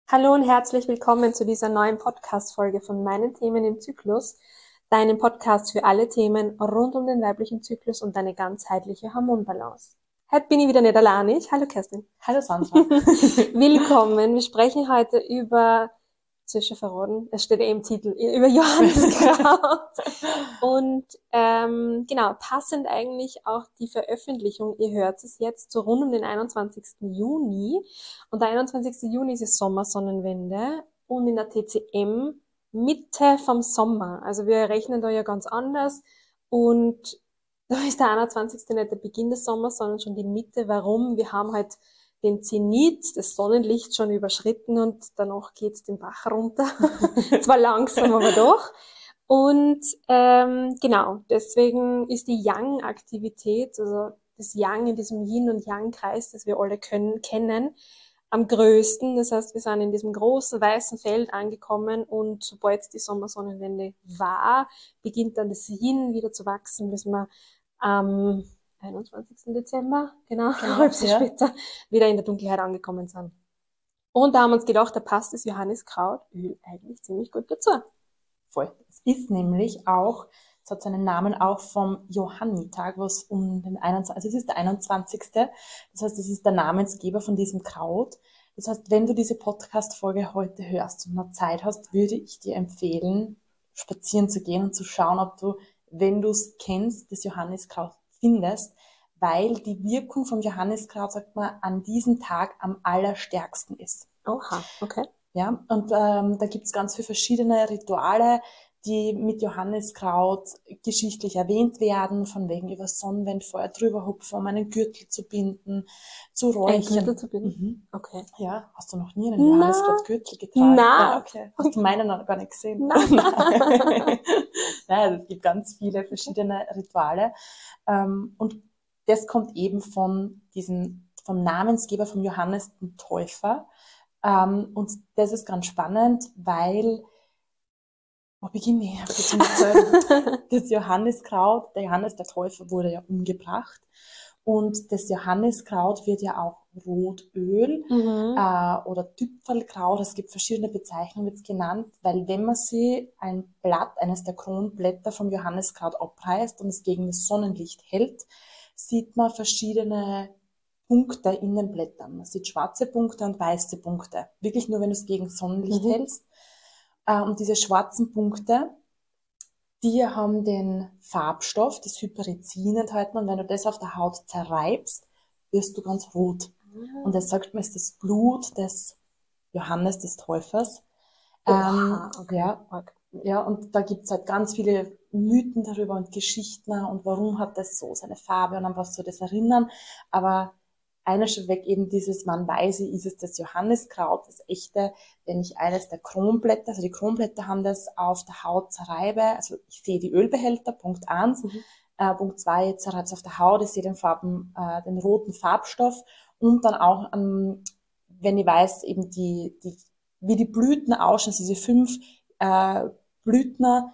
Hallo und herzlich willkommen zu dieser neuen Podcast-Folge von meinen Themen im Zyklus, deinem Podcast für alle Themen rund um den weiblichen Zyklus und deine ganzheitliche Hormonbalance. Heute bin ich wieder nicht alleine. Hallo Kerstin. Hallo Sandra. Willkommen. Wir sprechen heute über, schon verraten, es steht im Titel, über Johanniskraut. Und genau, passend eigentlich auch die Veröffentlichung, ihr hört es jetzt, so rund um den 21. Juni. Und der 21. Juni ist die Sommersonnenwende und in der TCM Mitte vom Sommer. Also wir rechnen da ja ganz anders und da ist der 21. nicht der Beginn des Sommers, sondern schon die Mitte. Warum? Wir haben halt den Zenit, das Sonnenlicht schon überschritten und danach geht's den Bach runter. Zwar langsam, aber doch. Und genau, deswegen ist die Yang-Aktivität, also das Yang in diesem Yin- und Yang-Kreis, das wir alle kennen, am größten. Das heißt, wir sind in diesem großen weißen Feld angekommen und sobald die Sommersonnenwende war, beginnt dann das Yin wieder zu wachsen, bis wir am 21. Dezember, genau, halb so später, wieder in der Dunkelheit angekommen sind. Und da haben wir uns gedacht, da passt das Johanniskrautöl eigentlich ziemlich gut dazu. Voll. Es ist nämlich auch, es hat seinen Namen auch vom Johannitag, was um den 21. Also es ist der 21. Das heißt, es ist der Namensgeber von diesem Kraut. Das heißt, wenn du diese Podcast-Folge heute hörst und noch Zeit hast, würde ich dir empfehlen, spazieren zu gehen und zu schauen, ob du, wenn du es kennst, das Johanniskraut findest, weil die Wirkung vom Johanniskraut, sagt man, an diesem Tag am allerstärksten ist. Oha, okay. Ja, und da gibt's ganz viele verschiedene Rituale, die mit Johanniskraut geschichtlich erwähnt werden, von wegen über Sonnenwendfeuer drüber hupfen, um einen Gürtel zu binden, zu Ein räuchern. Gürtel zu binden? Mhm. Okay. Ja, hast du noch nie einen Johanniskrautgürtel getragen? Na. Ja, okay. Hast du meinen noch gar nicht gesehen? Na. Nein, es gibt ganz viele verschiedene Rituale. Und das kommt eben vom Namensgeber, vom Johannes den Täufer. Und das ist ganz spannend, weil, wo beginne ich? Das Johanniskraut, der Johannes der Täufer wurde ja umgebracht. Und das Johanniskraut wird ja auch Rotöl oder Tüpfelkraut, es gibt verschiedene Bezeichnungen, wird es genannt, weil wenn man sich ein Blatt, eines der Kronblätter vom Johanniskraut abreißt und es gegen das Sonnenlicht hält, sieht man verschiedene Punkte in den Blättern. Man sieht schwarze Punkte und weiße Punkte. Wirklich nur, wenn du es gegen Sonnenlicht hältst. Und diese schwarzen Punkte, die haben den Farbstoff, das Hyperizin enthalten. Und wenn du das auf der Haut zerreibst, wirst du ganz rot. Und das sagt man, ist das Blut des Johannes des Täufers. Okay. Ja, und da gibt's halt ganz viele Mythen darüber und Geschichten und warum hat das so seine Farbe und an was soll das erinnern. Aber einer schon weg eben dieses, man weiß, ist es das Johanniskraut, das echte, wenn ich eines der Kronblätter, also die Kronblätter haben das auf der Haut zerreibe, also ich sehe die Ölbehälter, Punkt 1, Punkt 2, jetzt zerreibt es auf der Haut, ich sehe den roten Farbstoff und dann auch, wenn ich weiß, eben wie die Blüten ausschauen, diese 5 Blütner,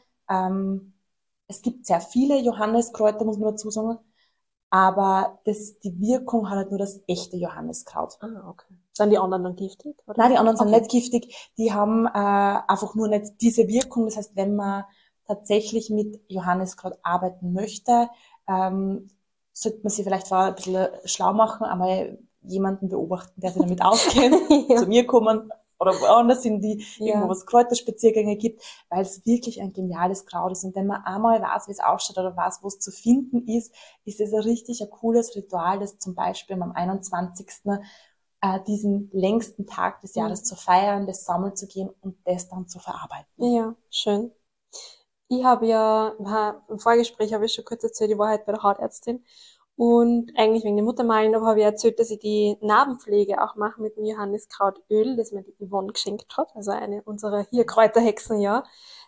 es gibt sehr viele Johanniskräuter, muss man dazu sagen, aber die Wirkung hat halt nur das echte Johanniskraut. Ah, okay. Sind die anderen dann giftig? Oder? Nein, die anderen sind nicht giftig. Die haben einfach nur nicht diese Wirkung. Das heißt, wenn man tatsächlich mit Johanniskraut arbeiten möchte, sollte man sich vielleicht vorher ein bisschen schlau machen, einmal jemanden beobachten, der sich damit auskennt, zu mir kommen oder woanders in die irgendwo was Kräuterspaziergänge gibt, weil es wirklich ein geniales Kraut ist. Und wenn man einmal weiß, wie es ausschaut oder weiß, wo es zu finden ist es ein richtig ein cooles Ritual, das zum Beispiel am 21. Diesen längsten Tag des Jahres zu feiern, das sammeln zu gehen und das dann zu verarbeiten. Ja, schön. Ich habe ja, im Vorgespräch habe ich schon kurz erzählt, ich war halt bei der Hautärztin und eigentlich wegen der Muttermalen, aber habe ich erzählt, dass ich die Narbenpflege auch mache mit dem Johanniskrautöl, das mir die Yvonne geschenkt hat, also eine unserer hier Kräuterhexen, ja.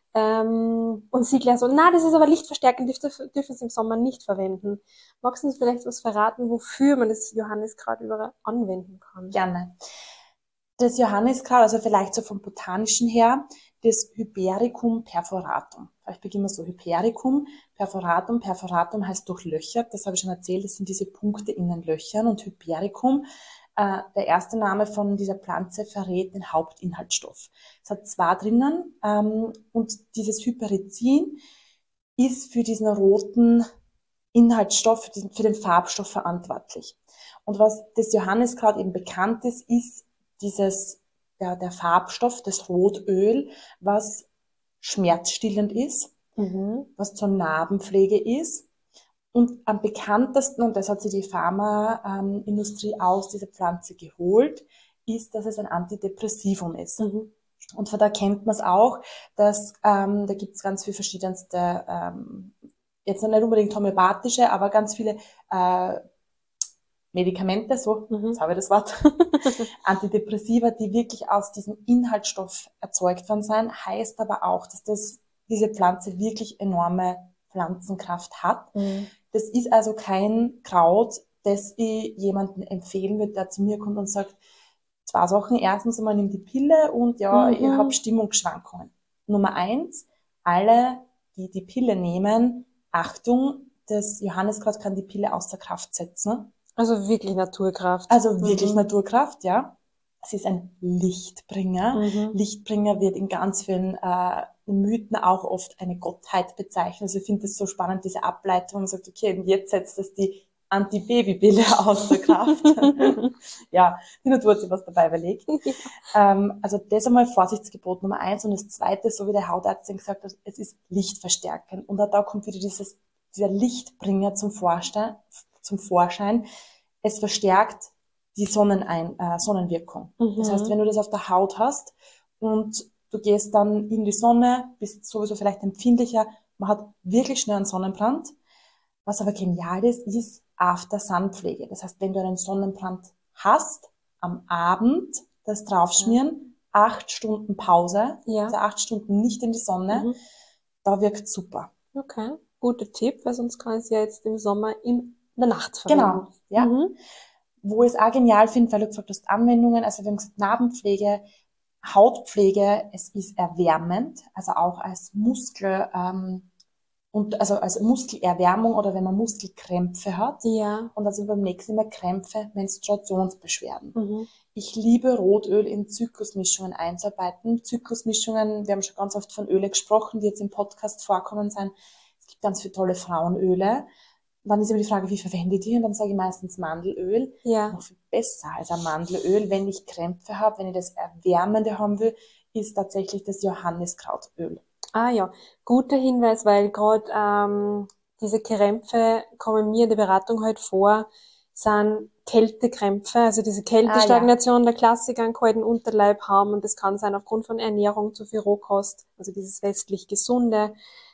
Und sie gleich so, na, das ist aber lichtverstärkend, dürfen Sie im Sommer nicht verwenden. Magst du uns vielleicht was verraten, wofür man das Johanniskraut überall anwenden kann? Gerne. Das Johanniskraut, also vielleicht so vom Botanischen her, das Hypericum perforatum. Vielleicht beginnen wir so, Hypericum perforatum. Perforatum heißt durchlöchert, das habe ich schon erzählt, das sind diese Punkte in den Löchern und Hypericum der erste Name von dieser Pflanze verrät den Hauptinhaltsstoff. Es hat zwei drinnen und dieses Hyperizin ist für diesen roten Inhaltsstoff, für den Farbstoff verantwortlich. Und was das Johanniskraut eben bekannt ist der Farbstoff, das Rotöl, was schmerzstillend ist, was zur Narbenpflege ist. Und am bekanntesten, und das hat sich die Pharmaindustrie aus dieser Pflanze geholt, ist, dass es ein Antidepressivum ist. Und von da kennt man es auch, dass da gibt es ganz viele verschiedenste, jetzt noch nicht unbedingt homöopathische, aber ganz viele Medikamente, jetzt habe ich das Wort, Antidepressiva, die wirklich aus diesem Inhaltsstoff erzeugt worden sind, heißt aber auch, dass diese Pflanze wirklich enorme Pflanzenkraft hat. Das ist also kein Kraut, das ich jemandem empfehlen würde, der zu mir kommt und sagt, 2 Sachen. Erstens einmal, nimm die Pille und ja, ich habe Stimmungsschwankungen. Nummer 1, alle, die die Pille nehmen, Achtung, das Johanniskraut kann die Pille außer Kraft setzen. Also wirklich Naturkraft. Also wirklich Naturkraft, ja. Es ist ein Lichtbringer. Lichtbringer wird in ganz vielen Mythen auch oft eine Gottheit bezeichnet. Also ich finde das so spannend, diese Ableitung. Man sagt, okay, und jetzt setzt das die Anti-Baby-Pille außer Kraft. Ja, die Natur hat sich was dabei überlegt. Also das einmal Vorsichtsgebot Nummer 1. Und das zweite, so wie der Hautarzt gesagt hat, es ist lichtverstärkend. Und auch da kommt wieder dieser Lichtbringer zum Vorschein. Es verstärkt die Sonnenwirkung. Das heißt, wenn du das auf der Haut hast und du gehst dann in die Sonne, bist sowieso vielleicht empfindlicher, man hat wirklich schnell einen Sonnenbrand. Was aber genial ist After-Sun-Pflege. Das heißt, wenn du einen Sonnenbrand hast, am Abend das draufschmieren, 8 Stunden Pause, also 8 Stunden nicht in die Sonne, da wirkt super. Okay, guter Tipp, weil sonst kann ich es ja jetzt im Sommer in der Nacht verwenden. Genau, ja. Wo ich es auch genial finde, weil du gesagt hast, Anwendungen, also wir haben gesagt, Narbenpflege, Hautpflege, es ist erwärmend, also auch als als Muskelerwärmung oder wenn man Muskelkrämpfe hat. Ja. Und also beim nächsten Mal Krämpfe, Menstruationsbeschwerden. Ich liebe Rotöl in Zyklusmischungen einzuarbeiten. Zyklusmischungen, wir haben schon ganz oft von Öle gesprochen, die jetzt im Podcast vorkommen sind. Es gibt ganz viele tolle Frauenöle. Dann ist immer die Frage, wie verwende ich die? Und dann sage ich meistens Mandelöl. Ja. Noch viel besser als ein Mandelöl, wenn ich Krämpfe habe, wenn ich das Erwärmende haben will, ist tatsächlich das Johanniskrautöl. Ah ja, guter Hinweis, weil gerade diese Krämpfe kommen mir in der Beratung halt vor, sind Kältekrämpfe, also diese Kältestagnation, der Klassiker, einen kalten Unterleib haben, und das kann sein aufgrund von Ernährung, zu viel Rohkost, also dieses westlich Gesunde.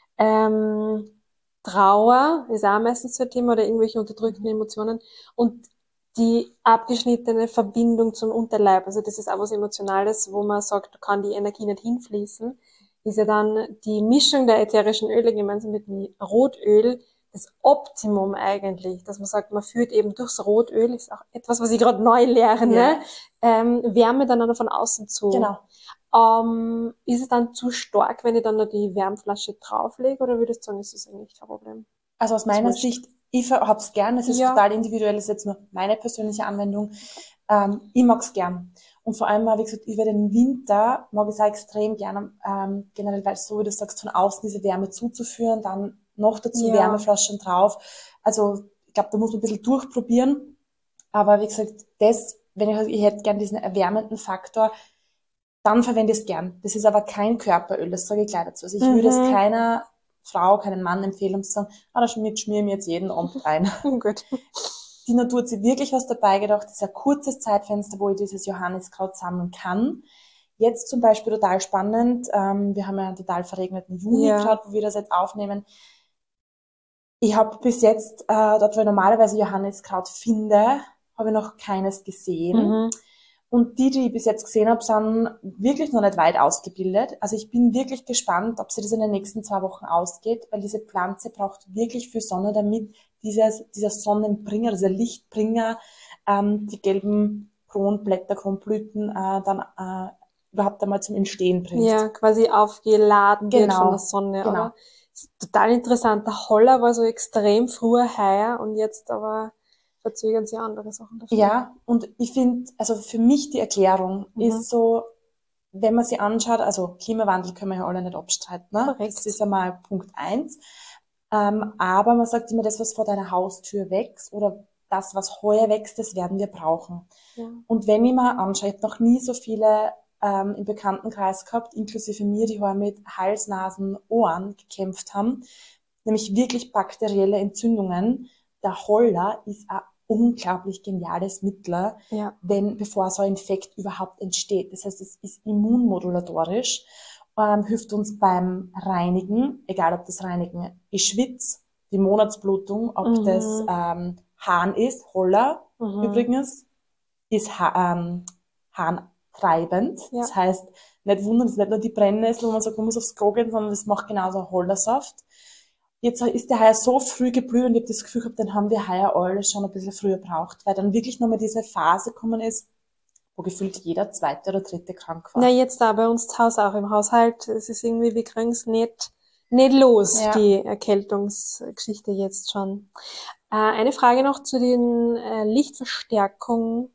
Trauer ist auch meistens so ein Thema, oder irgendwelche unterdrückten Emotionen, und die abgeschnittene Verbindung zum Unterleib, also das ist auch was Emotionales, wo man sagt, da kann die Energie nicht hinfließen, ist ja dann die Mischung der ätherischen Öle gemeinsam mit dem Rotöl das Optimum eigentlich, dass man sagt, man führt eben durchs Rotöl, ist auch etwas, was ich gerade neu lerne, Wärme dann von außen zu. Genau. Ist es dann zu stark, wenn ich dann noch die Wärmflasche drauflege, oder würdest du sagen, ist das eigentlich kein Problem? Also aus meiner Sicht, ich hab's gern, es ist total individuell, das ist jetzt nur meine persönliche Anwendung. Ich mag's gern. Und vor allem, wie gesagt, über den Winter mag ich es auch extrem gerne, generell, weil so, wie du sagst, von außen diese Wärme zuzuführen, dann noch dazu Wärmeflaschen drauf. Also, ich glaube, da muss man ein bisschen durchprobieren. Aber wie gesagt, ich hätte gern diesen erwärmenden Faktor, dann verwende ich es gern. Das ist aber kein Körperöl, das sage ich gleich dazu. Also ich würde es keiner Frau, keinen Mann empfehlen, um zu sagen, das schmiere ich mir jetzt jeden Abend rein. Gut. Die Natur hat sich wirklich was dabei gedacht. Das ist ein kurzes Zeitfenster, wo ich dieses Johanniskraut sammeln kann. Jetzt zum Beispiel total spannend. Wir haben ja einen total verregneten Juni gerade, wo wir das jetzt aufnehmen. Ich habe bis jetzt, dort wo ich normalerweise Johanniskraut finde, habe ich noch keines gesehen. Und die ich bis jetzt gesehen habe, sind wirklich noch nicht weit ausgebildet. Also ich bin wirklich gespannt, ob sie das in den nächsten 2 Wochen ausgeht, weil diese Pflanze braucht wirklich viel Sonne, damit dieser Sonnenbringer, dieser Lichtbringer, die gelben Kronblätter, Kronblüten dann überhaupt einmal zum Entstehen bringt. Ja, quasi aufgeladen wird von der Sonne. Genau. Aber ist total interessant. Der Holler war so extrem früher heuer und jetzt aber verzögern sie andere Sachen dafür. Ja, und ich finde, also für mich die Erklärung ist so, wenn man sie anschaut, also Klimawandel können wir ja alle nicht abstreiten, ne? Korrekt. Das ist einmal Punkt 1. Aber man sagt immer, das, was vor deiner Haustür wächst oder das, was heuer wächst, das werden wir brauchen. Ja. Und wenn ich mir anschaue, ich habe noch nie so viele im Bekanntenkreis gehabt, inklusive mir, die heuer mit Hals, Nasen, Ohren gekämpft haben, nämlich wirklich bakterielle Entzündungen. Der Holler ist ein unglaublich geniales Mittel, Ja. bevor so ein Infekt überhaupt entsteht. Das heißt, es ist immunmodulatorisch, hilft uns beim Reinigen, egal ob das Reinigen Geschwitz, die Monatsblutung, ob das Harn ist, Holler übrigens, ist harntreibend. Ja. Das heißt, nicht wundern, es ist nicht nur die Brennnessel, wo man sagt, man muss aufs Klo gehen, sondern das macht genauso ein Hollersaft. Jetzt ist der heuer so früh geblüht und ich habe das Gefühl gehabt, den haben wir heuer alle schon ein bisschen früher braucht, weil dann wirklich nochmal diese Phase gekommen ist, wo gefühlt jeder zweite oder dritte krank war. Na, jetzt da bei uns zu Hause auch im Haushalt. Es ist irgendwie, wir kriegen es nicht los, Ja. die Erkältungsgeschichte jetzt schon. Eine Frage noch zu den Lichtverstärkung.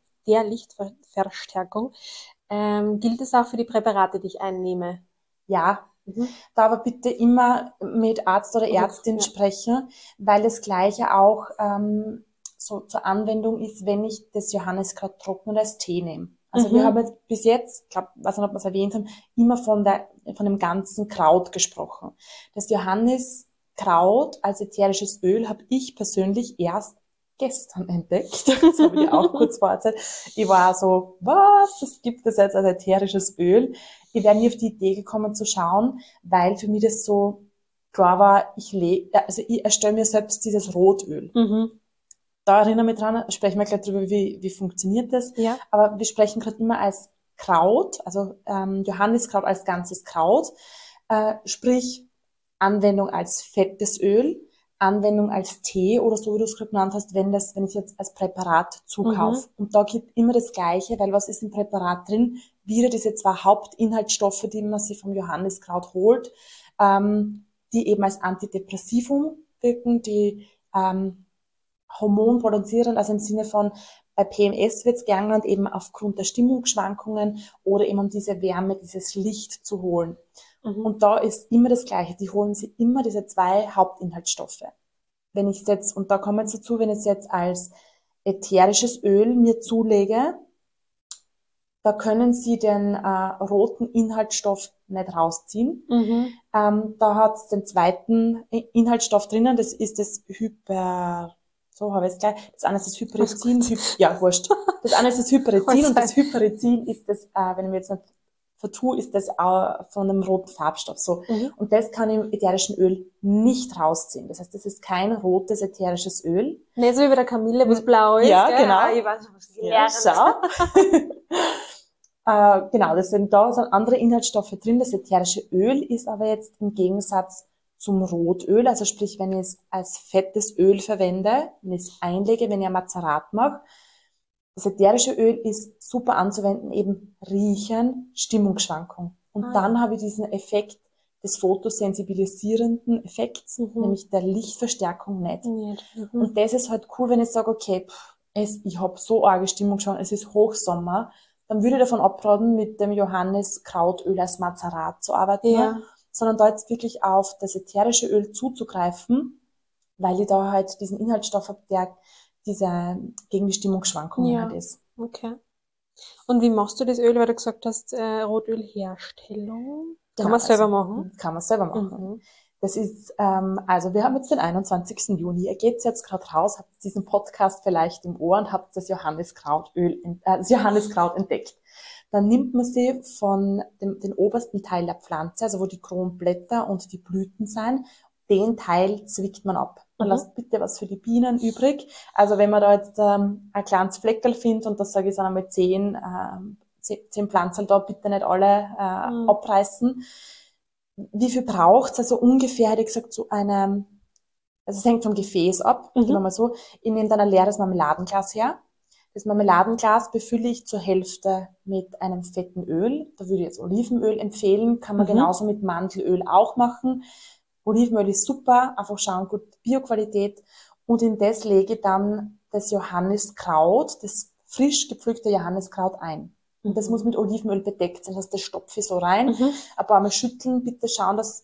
Gilt es auch für die Präparate, die ich einnehme? Ja, da aber bitte immer mit Arzt oder Ärztin Ja. sprechen, weil das Gleiche auch so zur Anwendung ist, wenn ich das Johanniskraut trocken oder als Tee nehme. Also wir haben jetzt bis jetzt, ich glaube, weiß nicht, ob wir es erwähnt haben, immer von dem ganzen Kraut gesprochen. Das Johanniskraut als ätherisches Öl habe ich persönlich erst gestern entdeckt. Das habe ich auch kurz vorher erzählt. Ich war so, was? Das gibt es jetzt als ätherisches Öl? Ich wäre nie auf die Idee gekommen zu schauen, weil für mich das so klar war, ich erstelle mir selbst dieses Rotöl. Da erinnere ich mich dran, sprechen wir gleich drüber, wie funktioniert das. Ja. Aber wir sprechen gerade immer als Kraut, also Johanniskraut als ganzes Kraut, sprich Anwendung als fettes Öl, Anwendung als Tee oder so, wie du es gerade genannt hast, wenn ich jetzt als Präparat zukaufe. Und da gibt immer das Gleiche, weil was ist im Präparat drin? Wieder diese zwei Hauptinhaltsstoffe, die man sich vom Johanniskraut holt, die eben als Antidepressivum wirken, die hormonproduzierend, also im Sinne von bei PMS wird es gern genannt, eben aufgrund der Stimmungsschwankungen oder eben um diese Wärme, dieses Licht zu holen. Und da ist immer das Gleiche, die holen sich immer diese zwei Hauptinhaltsstoffe. Wenn ich jetzt, und da kommen wir jetzt dazu, wenn ich es jetzt als ätherisches Öl mir zulege, da können Sie den roten Inhaltsstoff nicht rausziehen. Da hat es den zweiten Inhaltsstoff drinnen, das ist das so habe ich es gleich. Das eine ist das Hyperizin. Ja, wurscht. Das eine ist das Hyperizin und das Hyperizin ist das, wenn ich mir jetzt nicht vertue, ist das auch von einem roten Farbstoff. So. Und das kann im ätherischen Öl nicht rausziehen. Das heißt, das ist kein rotes ätherisches Öl. Nicht so wie bei der Kamille, wo es blau ist. Ja, gell? genau. Ich weiß schon, was gelernt. Schau. Genau, da sind andere Inhaltsstoffe drin. Das ätherische Öl ist aber jetzt im Gegensatz zum Rotöl, also sprich, wenn ich es als fettes Öl verwende, wenn ich es einlege, wenn ich ein Mazerat mache, das ätherische Öl ist super anzuwenden, eben riechen, Stimmungsschwankung. Und dann habe ich diesen Effekt des fotosensibilisierenden Effekts, nämlich der Lichtverstärkung nicht. Und das ist halt cool, wenn ich sage, okay, ich habe so arge Stimmungsschwankungen, es ist Hochsommer, dann würde ich davon abraten, mit dem Johanniskrautöl als Mazerat zu arbeiten, sondern da jetzt wirklich auf das ätherische Öl zuzugreifen, weil ich da halt diesen Inhaltsstoff habe, der gegen die Stimmungsschwankungen halt ist. Okay. Und wie machst du das Öl, weil du gesagt hast, Rotölherstellung? Kann man es selber machen? Kann man selber machen. Das ist, also wir haben jetzt den 21. Juni. Ihr geht jetzt gerade raus, habt diesen Podcast vielleicht im Ohr und habt das Johanniskraut entdeckt. Dann nimmt man sie von den obersten Teil der Pflanze, also wo die Kronblätter und die Blüten sind, den Teil zwickt man ab. Man lasst bitte was für die Bienen übrig. Also wenn man da jetzt ein kleines Fleckerl findet, und das sage ich, sind einmal 10 Pflanzen da, bitte nicht alle abreißen. Wie viel braucht's? Also ungefähr, hätte ich gesagt, also es hängt vom Gefäß ab. Gehen wir mal so. Ich nehme dann ein leeres Marmeladenglas her. Das Marmeladenglas befülle ich zur Hälfte mit einem fetten Öl. Da würde ich jetzt Olivenöl empfehlen. Kann man genauso mit Mandelöl auch machen. Olivenöl ist super. Einfach schauen, gut Bioqualität. Und in das lege ich dann das Johanniskraut, das frisch gepflückte Johanniskraut ein. Und das muss mit Olivenöl bedeckt sein, das heißt, das stopfe ich so rein. Ein paar Mal schütteln, bitte schauen, dass,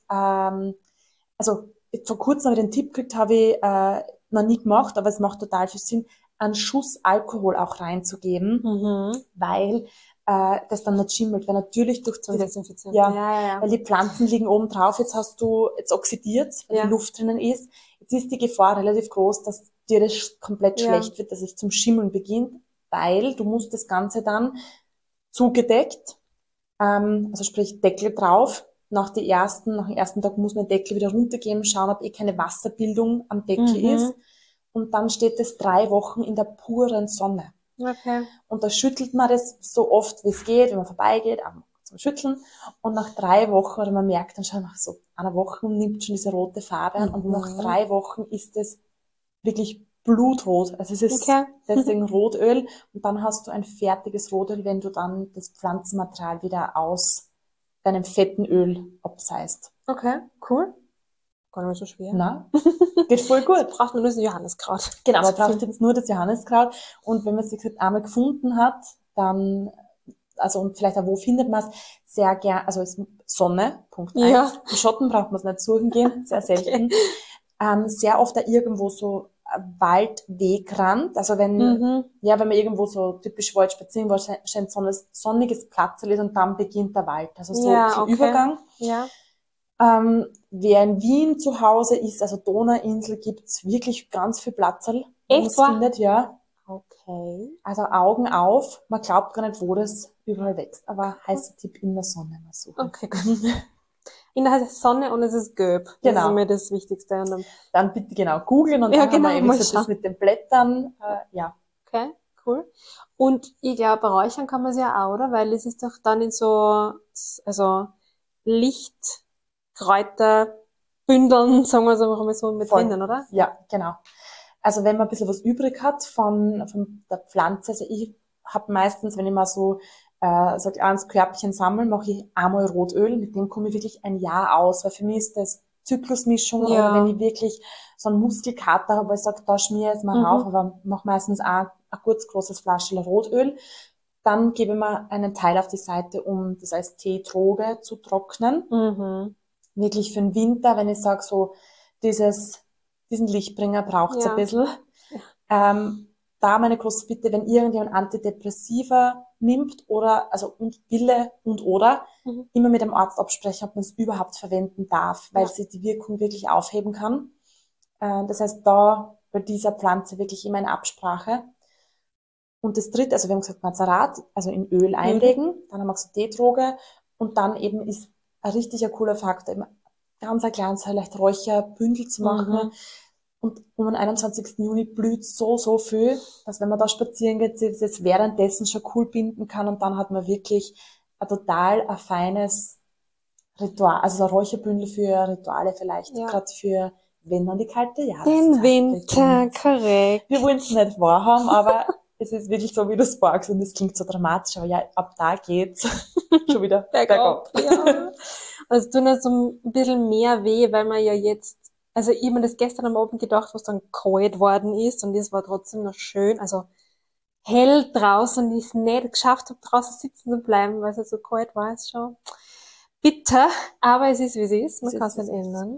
also vor kurzem habe ich den Tipp gekriegt, habe ich noch nie gemacht, aber es macht total viel Sinn, einen Schuss Alkohol auch reinzugeben, weil das dann nicht schimmelt, weil natürlich durch Zum die, Desinfizieren. ja, weil die Pflanzen liegen oben drauf, jetzt oxidiert, weil die Luft drinnen ist. Jetzt ist die Gefahr relativ groß, dass dir das komplett schlecht wird, dass es zum Schimmeln beginnt, weil du musst das Ganze dann zugedeckt, also sprich Deckel drauf. Nach dem ersten Tag muss man den Deckel wieder runtergeben, schauen, ob keine Wasserbildung am Deckel ist. Und dann steht es 3 Wochen in der puren Sonne. Okay. Und da schüttelt man das so oft, wie es geht, wenn man vorbeigeht, auch zum Schütteln. Und nach 3 Wochen, oder man merkt dann schon nach so einer Woche, nimmt schon diese rote Farbe an. Und nach 3 Wochen ist es wirklich blutrot. Also es ist deswegen Rotöl. Und dann hast du ein fertiges Rotöl, wenn du dann das Pflanzenmaterial wieder aus deinem fetten Öl abseist. Okay, cool. Gar nicht mehr so schwer. Na, geht voll gut. Jetzt braucht man nur das Johanniskraut. Genau, man braucht jetzt nur das Johanniskraut. Und wenn man es, wie gesagt, einmal gefunden hat, dann, also, und vielleicht auch wo findet man es, sehr gern, also ist Sonne, Punkt 1. Ja. Im Schatten braucht man es nicht suchen gehen, sehr selten. Sehr oft da irgendwo so Waldwegrand, also wenn, ja, wenn man irgendwo so typisch Wald spazieren war, scheint sonniges Platzel ist und dann beginnt der Wald. Also so, so Übergang. Ja. Wer in Wien zu Hause ist, also Donauinsel, gibt's wirklich ganz viel Platzerl, wo man es findet, ja. Okay. Also Augen auf, man glaubt gar nicht, wo das überall wächst, aber heißer Tipp in der Sonne mal suchen. Okay, gut. In der Sonne und es ist gelb. Das Genau. ist mir das Wichtigste. Und dann bitte genau googeln und dann haben wir eben so das mit den Blättern, ja. Okay, cool. Und ich glaube, räuchern kann man es ja auch, oder? Weil es ist doch dann in so, also Lichtkräuterbündeln, sagen wir es einfach mal so, mit drinnen, oder? Ja, genau. Also wenn man ein bisschen was übrig hat von der Pflanze, also ich habe meistens, wenn ich mal so ein kleines Körbchen sammle, mache ich einmal Rotöl, mit dem komme ich wirklich ein Jahr aus, weil für mich ist das Zyklusmischung, oder wenn ich wirklich so einen Muskelkater habe, wo ich sage, da schmiere ich jetzt mal rauf, aber mache meistens auch ein kurz großes Flaschel Rotöl, dann gebe ich mir einen Teil auf die Seite, um das als Teedroge zu trocknen. Wirklich für den Winter, wenn ich sage, so diesen Lichtbringer braucht's ein bisschen. Da meine große Bitte, wenn irgendjemand Antidepressiva nimmt oder, also und Pille oder, immer mit dem Arzt absprechen, ob man es überhaupt verwenden darf, weil sie die Wirkung wirklich aufheben kann. Das heißt, da bei dieser Pflanze wirklich immer eine Absprache. Und das dritte, also wir haben gesagt, Mazerat, also in Öl einlegen, dann haben wir gesagt Teedroge und dann eben ist ein richtiger cooler Faktor, eben ganz ein kleines, vielleicht Räucherbündel zu machen. Und um den 21. Juni blüht so viel, dass wenn man da spazieren geht, sich das währenddessen schon cool binden kann und dann hat man wirklich ein feines Ritual, also ein Räucherbündel für Rituale vielleicht, gerade für, wenn man die kalte Jahreszeit den Winter, korrekt. Wir wollen es nicht wahrhaben, aber es ist wirklich so, wie du es sagst und es klingt so dramatisch, aber ja, ab da geht's schon wieder bergab. Ja. Also tun das so ein bisschen mehr weh, weil man ja jetzt, also ich habe mir das gestern am Abend gedacht, was dann kalt worden ist und es war trotzdem noch schön, also hell draußen und ich es nicht geschafft habe, draußen sitzen zu bleiben, weil es halt so kalt war, ist schon bitter, aber es ist, wie es ist, man kann es nicht ändern.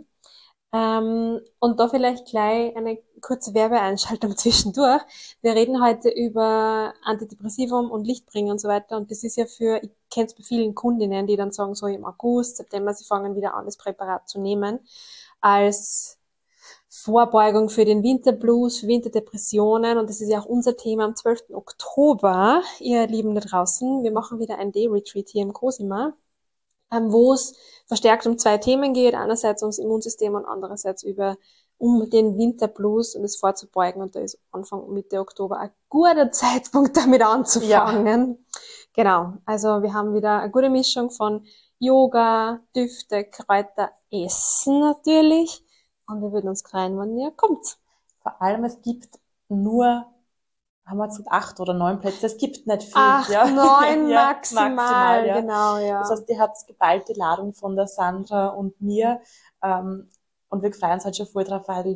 Und da vielleicht gleich eine kurze Werbeeinschaltung zwischendurch. Wir reden heute über Antidepressivum und Lichtbringer und so weiter. Und das ist ja ich kenne es bei vielen Kundinnen, die dann sagen, so im August, September, sie fangen wieder an, das Präparat zu nehmen, als Vorbeugung für den Winterblues, für Winterdepressionen. Und das ist ja auch unser Thema am 12. Oktober, ihr Lieben da draußen. Wir machen wieder ein Day-Retreat hier im Cosima, wo es verstärkt um 2 Themen geht. Einerseits ums Immunsystem und andererseits um den Winterblues und es vorzubeugen. Und da ist Anfang, Mitte Oktober ein guter Zeitpunkt, damit anzufangen. Ja. Genau. Also wir haben wieder eine gute Mischung von Yoga, Düfte, Kräuter, Essen natürlich. Und wir würden uns freuen, wenn ihr kommt. Vor allem, es gibt nur, haben wir gesagt, 8 oder 9 Plätze. Es gibt nicht viel. 8, ja. 9 maximal, ja. Genau, ja. Das heißt, die hat geballte Ladung von der Sandra und mir. Und wir freuen uns halt schon voll drauf, weil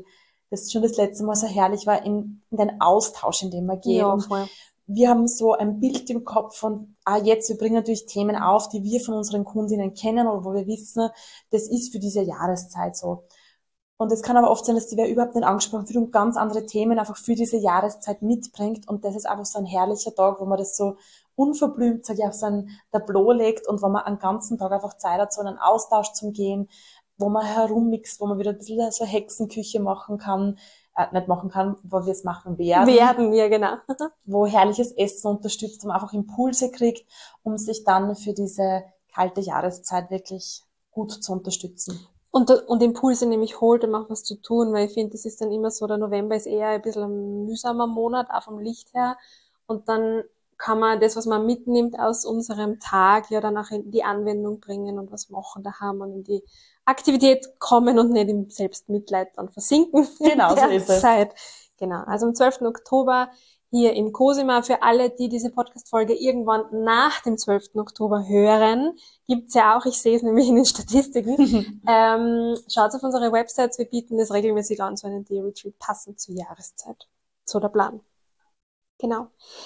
das schon das letzte Mal so herrlich war, in den Austausch, in dem man geht. Ja, Und voll. wir haben so ein Bild im Kopf von, jetzt, wir bringen natürlich Themen auf, die wir von unseren Kundinnen kennen oder wo wir wissen, das ist für diese Jahreszeit so. Und es kann aber oft sein, dass die wer überhaupt nicht angesprochen wird und ganz andere Themen einfach für diese Jahreszeit mitbringt. Und das ist einfach so ein herrlicher Tag, wo man das so unverblümt, sag ich, auf sein Tableau legt und wo man einen ganzen Tag einfach Zeit hat, so einen Austausch zum Gehen, wo man herummixt, wo man wieder ein bisschen so Hexenküche machen kann, nicht machen kann, wo wir es machen werden, Ja, genau. wo herrliches Essen unterstützt, wo man einfach Impulse kriegt, um sich dann für diese kalte Jahreszeit wirklich gut zu unterstützen. Und Impulse nämlich holt, um auch was zu tun, weil ich finde, das ist dann immer so, der November ist eher ein bisschen ein mühsamer Monat, auch vom Licht her. Und dann kann man das, was man mitnimmt aus unserem Tag, ja dann auch in die Anwendung bringen und was machen daheim und in die Aktivität kommen und nicht im Selbstmitleid dann versinken. Genau, so ist es. Zeit. Genau. Also am 12. Oktober hier im Cosima. Für alle, die diese Podcast-Folge irgendwann nach dem 12. Oktober hören, gibt's ja auch, ich sehe es nämlich in den Statistiken, schaut auf unsere Websites, wir bieten das regelmäßig an, so einen Day-Retreat passend zur Jahreszeit. So der Plan. Genau.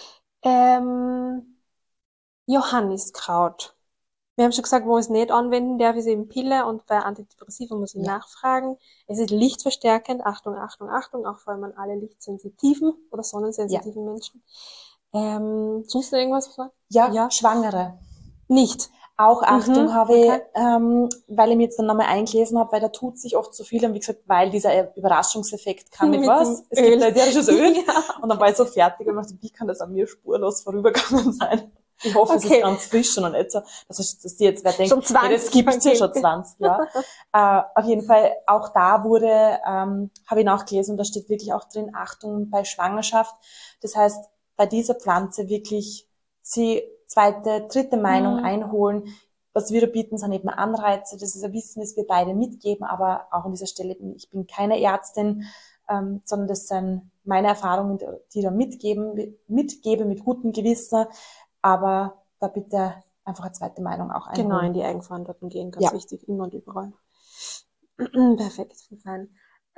Johanniskraut. Wir haben schon gesagt, wo ich es nicht anwenden darf, ist eben Pille und bei Antidepressiva muss ich nachfragen. Es ist lichtverstärkend, Achtung, Achtung, Achtung, auch vor allem an alle lichtsensitiven oder sonnensensitiven Menschen. Sonst noch irgendwas? Ja, Schwangere. Nicht. Auch Achtung habe ich, okay. weil ich mir jetzt dann nochmal eingelesen habe, weil da tut sich oft so viel und wie gesagt, weil dieser Überraschungseffekt kann mit was? Es gibt ein ätherisches Öl und dann war ich so fertig und dachte, wie kann das an mir spurlos vorübergegangen sein? Ich hoffe, es ist ganz frisch und nicht so, dass die jetzt wer denkt, Schon 20 das gibt's ja schon 20 Jahre. Auf jeden Fall, auch da habe ich nachgelesen und da steht wirklich auch drin, Achtung bei Schwangerschaft. Das heißt, bei dieser Pflanze wirklich sie zweite, dritte Meinung einholen. Was wir da bieten, sind eben Anreize. Das ist ein Wissen, das wir beide mitgeben, aber auch an dieser Stelle, ich bin keine Ärztin, sondern das sind meine Erfahrungen, die ich da mitgebe mit gutem Gewissen, aber da bitte einfach eine zweite Meinung auch einholen. Genau, in die Eigenverantwortung gehen, ganz wichtig, immer und überall. Perfekt, fein.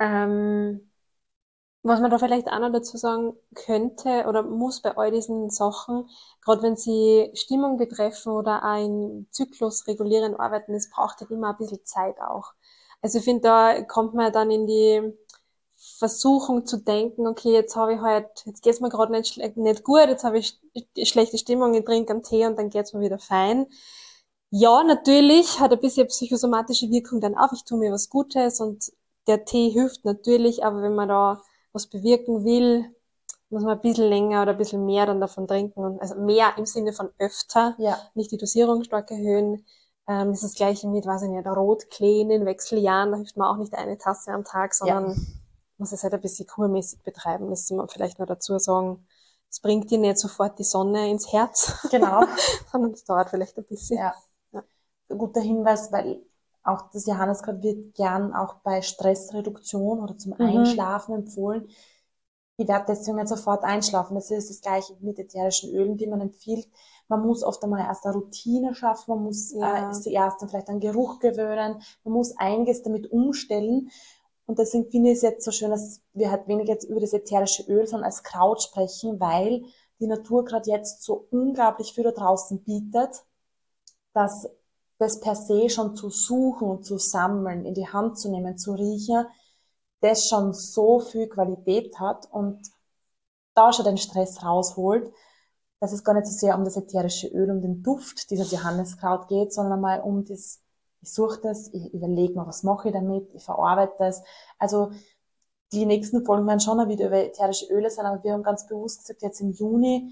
Was man da vielleicht auch noch dazu sagen könnte oder muss bei all diesen Sachen, gerade wenn sie Stimmung betreffen oder auch in Zyklus regulierend arbeiten, es braucht halt immer ein bisschen Zeit auch. Also ich finde, da kommt man dann in die Versuchung zu denken, okay, jetzt geht's mir gerade nicht gut, jetzt habe ich schlechte Stimmung, ich trinke einen Tee und dann geht's mir wieder fein. Ja, natürlich hat ein bisschen psychosomatische Wirkung dann auch, ich tue mir was Gutes und der Tee hilft natürlich, aber wenn man da was bewirken will, muss man ein bisschen länger oder ein bisschen mehr dann davon trinken. Und also mehr im Sinne von öfter, nicht die Dosierung stark erhöhen. Das ist das Gleiche mit, weiß ich nicht, Rotklee in den Wechseljahren, da hilft man auch nicht eine Tasse am Tag, sondern muss es halt ein bisschen kurmäßig betreiben. Das muss man vielleicht noch dazu sagen. Es bringt dir nicht sofort die Sonne ins Herz. Genau. Sondern es dauert vielleicht ein bisschen. Ja. Guter Hinweis, weil auch das Johanniskraut wird gern auch bei Stressreduktion oder zum Einschlafen empfohlen. Ich werde deswegen nicht sofort einschlafen. Das ist das Gleiche mit ätherischen Ölen, die man empfiehlt. Man muss oft einmal erst eine Routine schaffen, man muss zuerst dann vielleicht an Geruch gewöhnen, man muss einiges damit umstellen. Und deswegen finde ich es jetzt so schön, dass wir halt weniger jetzt über das ätherische Öl, sondern als Kraut sprechen, weil die Natur gerade jetzt so unglaublich viel da draußen bietet, dass das per se schon zu suchen und zu sammeln, in die Hand zu nehmen, zu riechen, das schon so viel Qualität hat und da schon den Stress rausholt, dass es gar nicht so sehr um das ätherische Öl, um den Duft dieses Johanniskraut geht, sondern mal um das, ich suche das, ich überlege mir, was mache ich damit, ich verarbeite das. Also die nächsten Folgen werden schon wieder über ätherische Öle sein, aber wir haben ganz bewusst gesagt, jetzt im Juni,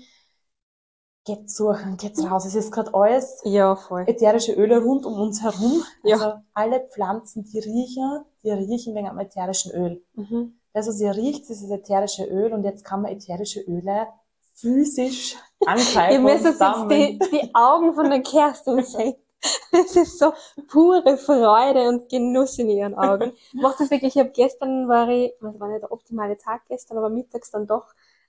geht suchen, geht's raus. Es ist gerade alles ätherische Öle rund um uns herum. Also alle Pflanzen, die riechen wegen einem ätherischen Öl. Also sie riecht, das ist ätherische Öl und jetzt kann man ätherische Öle physisch angreifen. Ihr müsst jetzt die Augen von der Kerstin sehen. Es ist so pure Freude und Genuss in ihren Augen. Macht das wirklich, das war nicht der optimale Tag gestern, aber mittags dann doch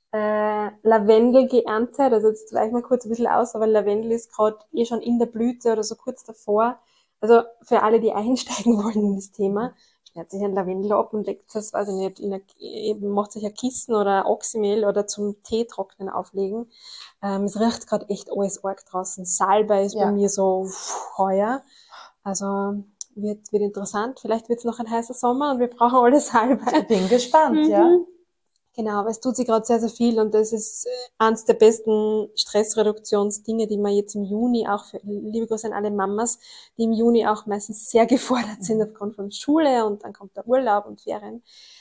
Lavendel geerntet, also jetzt weiche ich mal kurz ein bisschen aus, aber Lavendel ist gerade schon in der Blüte oder so kurz davor. Also für alle, die einsteigen wollen in das Thema, schneidet sich ein Lavendel ab und legt es, weiß ich nicht, eben macht sich ein Kissen oder ein Oxymehl oder zum Tee trocknen auflegen. Es riecht gerade echt alles arg draußen. Salbei ist bei mir so heuer. Also wird interessant. Vielleicht wird es noch ein heißer Sommer und wir brauchen alle Salbei. Ich bin gespannt, ja. Genau, aber es tut sich gerade sehr, sehr viel und das ist eines der besten Stressreduktionsdinge, die man jetzt im Juni auch für, liebe Grüße an alle Mamas, die im Juni auch meistens sehr gefordert sind aufgrund von Schule und dann kommt der Urlaub und Ferien.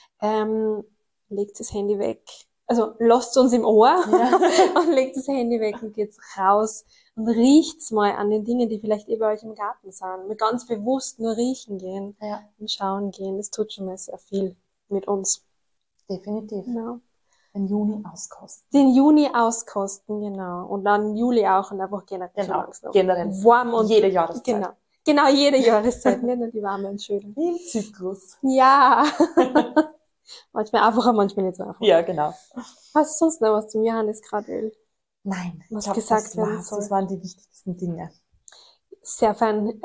Legt das Handy weg. Also lasst uns im Ohr und legt das Handy weg und geht's raus und riecht's mal an den Dingen, die vielleicht bei euch im Garten sind. Mit ganz bewusst nur riechen gehen und schauen gehen. Das tut schon mal sehr viel mit uns. Definitiv. Genau. Den Juni auskosten. Den Juni auskosten, genau. Und dann Juli auch und einfach generell. Generell. Warm und jede Jahreszeit. Genau, jede Jahreszeit, nicht nur die warme und schöne. Wie im Zyklus. Ja. Manchmal einfacher, manchmal nicht so einfach. Ja, genau. Hast du sonst noch was zum Johanniskrautöl? Nein, was glaub, gesagt werden soll? Das waren die wichtigsten Dinge. Sehr fein.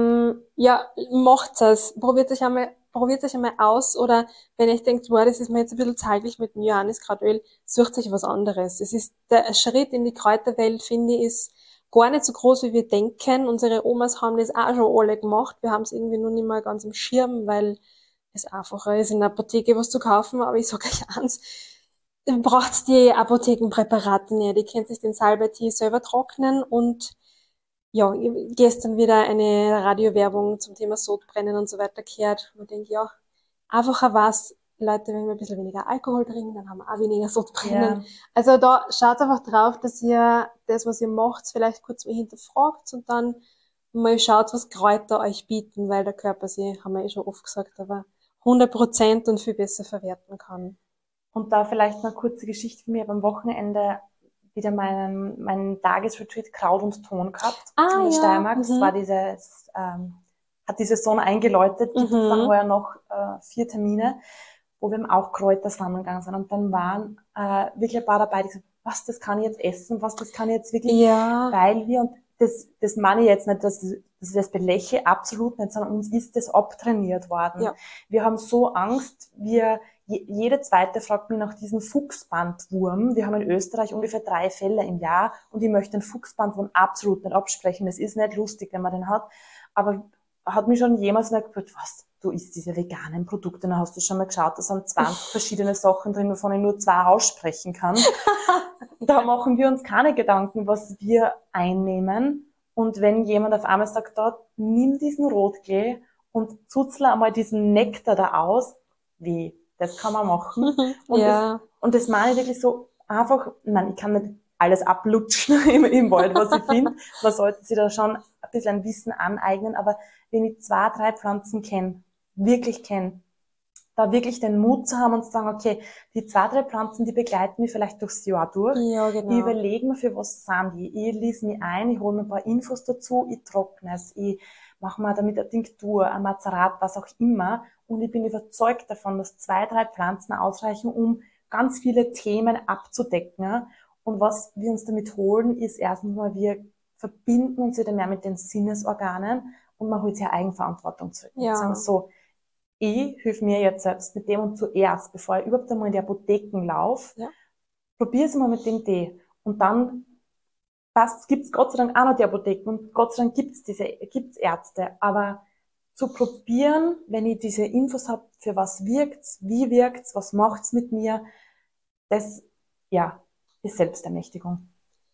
Macht's es. Probiert euch einmal aus oder wenn ihr denkt, wow, das ist mir jetzt ein bisschen zeitlich mit dem Johanniskrautöl, sucht euch was anderes. Es ist der Schritt in die Kräuterwelt, finde ich, ist gar nicht so groß, wie wir denken. Unsere Omas haben das auch schon alle gemacht. Wir haben es irgendwie nur nicht mehr ganz im Schirm, weil es einfacher ist, in der Apotheke was zu kaufen. Aber ich sage euch eins, ihr braucht die Apothekenpräparate nicht. Ihr könnt sich den Salbei-Tee selber trocknen und ja, gestern wieder eine Radiowerbung zum Thema Sodbrennen und so weiter gehört. Und ich denke, ja, einfacher was, Leute, wenn wir ein bisschen weniger Alkohol trinken, dann haben wir auch weniger Sodbrennen. Ja. Also da schaut einfach drauf, dass ihr das, was ihr macht, vielleicht kurz mal hinterfragt und dann mal schaut, was Kräuter euch bieten, weil der Körper sie, haben wir eh schon oft gesagt, aber 100% und viel besser verwerten kann. Und da vielleicht eine kurze Geschichte von mir. Am Wochenende wieder meinen Tagesretreat Kraut und Ton gehabt in der Steiermark. Das war hat die Saison eingeläutet, gibt es dann heuer noch 4 Termine, wo wir eben auch Kräuter sammeln sind. Und dann waren wirklich ein paar dabei, die gesagt, was, das kann ich jetzt essen, was, das kann ich jetzt wirklich, weil wir, und das meine ich jetzt nicht, dass ich das beläche, absolut nicht, sondern uns ist das abtrainiert worden. Ja. Wir haben so Angst, jede zweite fragt mich nach diesem Fuchsbandwurm. Wir haben in Österreich ungefähr 3 Fälle im Jahr und ich möchte den Fuchsbandwurm absolut nicht absprechen. Es ist nicht lustig, wenn man den hat. Aber hat mich schon jemals mal gefragt, was, du isst diese veganen Produkte, dann hast du schon mal geschaut, da sind 20 verschiedene Sachen drin, wovon ich nur 2 aussprechen kann. Da machen wir uns keine Gedanken, was wir einnehmen. Und wenn jemand auf einmal sagt, da, nimm diesen Rotklee und zuzle einmal diesen Nektar da aus, wie? Das kann man machen. Und das meine ich wirklich so einfach, nein, ich kann nicht alles ablutschen im Wald, was ich finde. Man sollte sich da schon ein bisschen ein Wissen aneignen, aber wenn ich 2, 3 Pflanzen wirklich kenne, da wirklich den Mut zu haben und zu sagen, okay, die 2, 3 Pflanzen, die begleiten mich vielleicht durchs Jahr durch. Ja, genau. Ich überlege mir, für was sind die. Ich lese mich ein, ich hole mir ein paar Infos dazu, ich trockne es, ich mache mir damit eine Tinktur, ein Mazerat, was auch immer. Und ich bin überzeugt davon, dass 2, 3 Pflanzen ausreichen, um ganz viele Themen abzudecken. Und was wir uns damit holen, ist erstens mal, wir verbinden uns wieder mehr mit den Sinnesorganen und man holt sich Eigenverantwortung zurück. Ja. Sagen so, ich hilf mir jetzt selbst mit dem und zuerst, bevor ich überhaupt einmal in die Apotheken laufe, probier's mal mit dem Tee. Und dann gibt's Gott sei Dank auch noch die Apotheken und Gott sei Dank gibt's Ärzte. Aber zu probieren, wenn ich diese Infos habe, für was wirkt's, wie wirkt's, was macht's mit mir, das, ist Selbstermächtigung.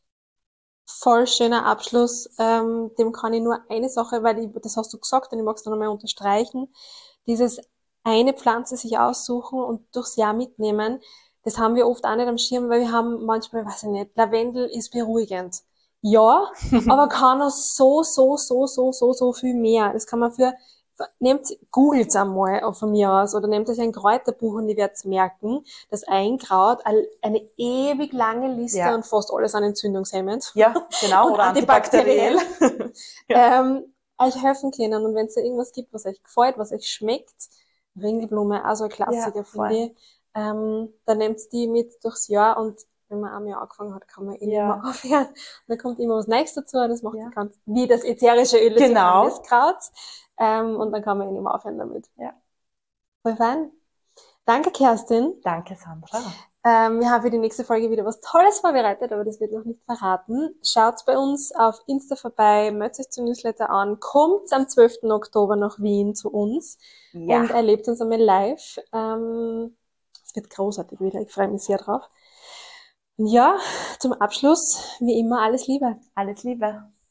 Voll schöner Abschluss. Dem kann ich nur eine Sache, weil das hast du gesagt und ich mag es noch einmal unterstreichen. Dieses eine Pflanze sich aussuchen und durchs Jahr mitnehmen, das haben wir oft auch nicht am Schirm, weil wir haben manchmal, weiß ich nicht, Lavendel ist beruhigend. Ja, aber kann noch so viel mehr. Das kann man googelt einmal von mir aus oder nehmt euch ein Kräuterbuch und ihr werdet merken, dass ein Kraut eine ewig lange Liste und fast alles an entzündungshemmend. Ja, genau, oder antibakteriell. Euch helfen können. Und wenn es da irgendwas gibt, was euch gefällt, was euch schmeckt, Ringelblume, also ein Klassiker, finde ich, dann nehmt die mit durchs Jahr und wenn man einmal angefangen hat, kann man immer aufhören. Dann kommt immer was Neues dazu, das macht wie das ätherische Öl des Johanniskrauts. Und dann kann man immer aufhören damit. Ja. Voll fein. Danke, Kerstin. Danke, Sandra. Wir haben für die nächste Folge wieder was Tolles vorbereitet, aber das wird noch nicht verraten. Schaut bei uns auf Insta vorbei, meldet euch zum Newsletter an, kommt am 12. Oktober nach Wien zu uns Ja. und erlebt uns einmal live. Es wird großartig wieder, ich freue mich sehr drauf. Und ja, zum Abschluss, wie immer, alles Liebe. Alles Liebe.